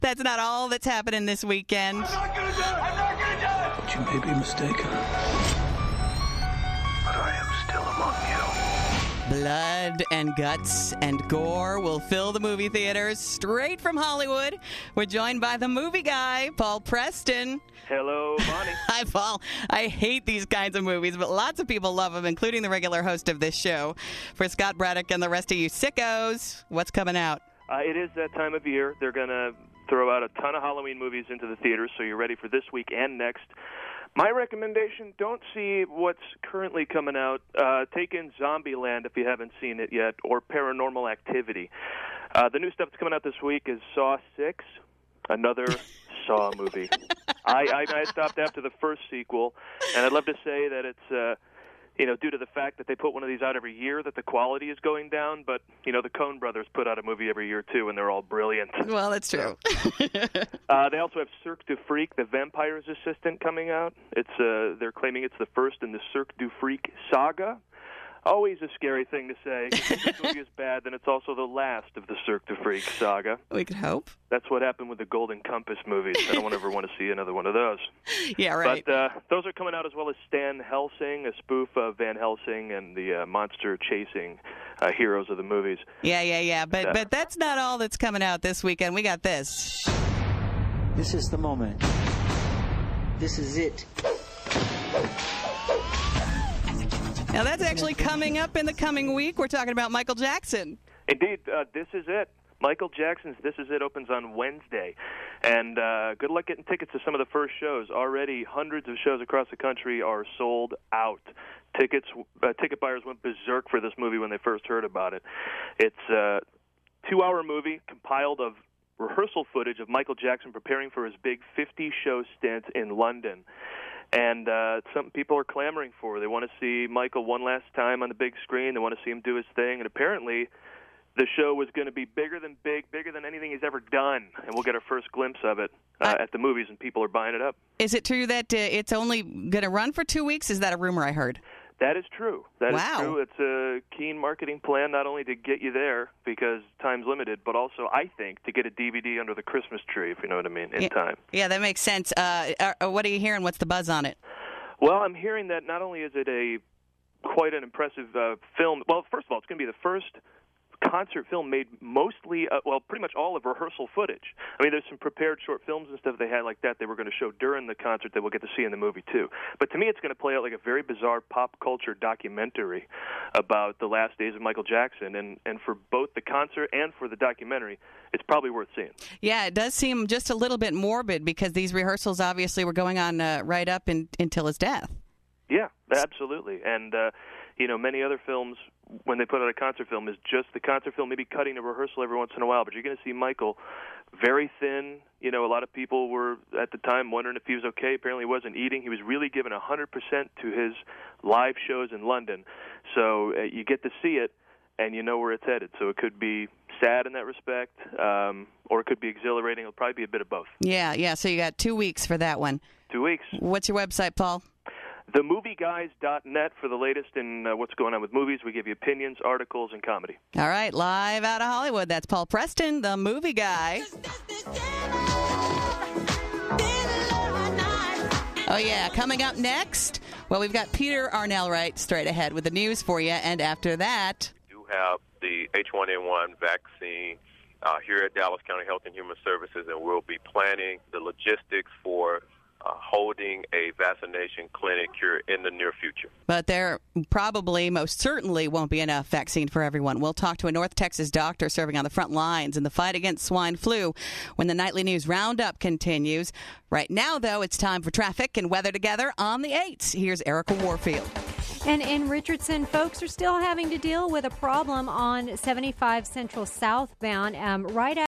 That's not all that's happening this weekend. I'm not gonna die! I'm not gonna die! But you may be mistaken. But I am still among you. Blood and guts and gore will fill the movie theaters straight from Hollywood. We're joined by the movie guy, Paul Preston. Hello, Bonnie. Hi, Paul. I hate these kinds of movies, but lots of people love them, including the regular host of this show. For Scott Braddock and the rest of you sickos, what's coming out? It is that time of year. They're going to throw out a ton of Halloween movies into the theaters, so you're ready for this week and next. My recommendation, don't see what's currently coming out. Take in Zombieland if you haven't seen it yet, or Paranormal Activity. The new stuff that's coming out this week is Saw 6, another Saw movie. I stopped after the first sequel, and I'd love to say that it's due to the fact that they put one of these out every year, that the quality is going down. But, the Coen brothers put out a movie every year, too, and they're all brilliant. Well, that's true. They also have Cirque du Freak, the Vampire's Assistant, coming out. They're claiming it's the first in the Cirque du Freak saga. Always a scary thing to say. If the movie is bad, then it's also the last of the Cirque du Freak saga. We could hope. That's what happened with the Golden Compass movies. I don't ever want to see another one of those. Yeah, right. But those are coming out, as well as Stan Helsing, a spoof of Van Helsing and the monster-chasing heroes of the movies. Yeah. But that's not all that's coming out this weekend. We got this. This is the moment. This is it. Now, that's actually coming up in the coming week. We're talking about Michael Jackson. Indeed, This Is It. Michael Jackson's This Is It opens on Wednesday. And good luck getting tickets to some of the first shows. Already, hundreds of shows across the country are sold out. Ticket buyers went berserk for this movie when they first heard about it. It's a 2-hour movie compiled of rehearsal footage of Michael Jackson preparing for his big 50-show stint in London. And something people are clamoring for. They want to see Michael one last time on the big screen. They want to see him do his thing. And apparently, the show was going to be bigger than anything he's ever done. And we'll get our first glimpse of it at the movies, and people are buying it up. Is it true that it's only going to run for 2 weeks? Is that a rumor I heard? That is true. That Wow. is true. It's a keen marketing plan, not only to get you there because time's limited, but also, I think, to get a DVD under the Christmas tree, if you know what I mean, in time. Yeah, that makes sense. What are you hearing? What's the buzz on it? Well, I'm hearing that not only is it quite an impressive film. Well, first of all, it's going to be the first concert film made mostly, pretty much all of rehearsal footage. I mean, there's some prepared short films and stuff they had like that they were going to show during the concert that we'll get to see in the movie, too. But to me, it's going to play out like a very bizarre pop culture documentary about the last days of Michael Jackson. And for both the concert and for the documentary, it's probably worth seeing. Yeah, it does seem just a little bit morbid because these rehearsals obviously were going on right up until his death. Yeah, absolutely. And, many other films, when they put out a concert film, is just the concert film, maybe cutting a rehearsal every once in a while. But you're going to see Michael very thin. A lot of people were, at the time, wondering if he was okay. Apparently he wasn't eating. He was really giving 100% to his live shows in London. So you get to see it, and you know where it's headed. So it could be sad in that respect, or it could be exhilarating. It'll probably be a bit of both. Yeah. So you got 2 weeks for that one. 2 weeks. What's your website, Paul? TheMovieGuys.net for the latest in what's going on with movies. We give you opinions, articles, and comedy. All right, live out of Hollywood. That's Paul Preston, the movie guy. Oh, yeah. Coming up next, well, we've got Peter Arnell right straight ahead with the news for you. And after that, we do have the H1N1 vaccine here at Dallas County Health and Human Services, and we'll be planning the logistics for holding a vaccination clinic here in the near future. But there probably, most certainly, won't be enough vaccine for everyone. We'll talk to a North Texas doctor serving on the front lines in the fight against swine flu when the Nightly News Roundup continues. Right now, though, it's time for traffic and weather together on the 8s. Here's Erica Warfield. And in Richardson, folks are still having to deal with a problem on 75 Central southbound right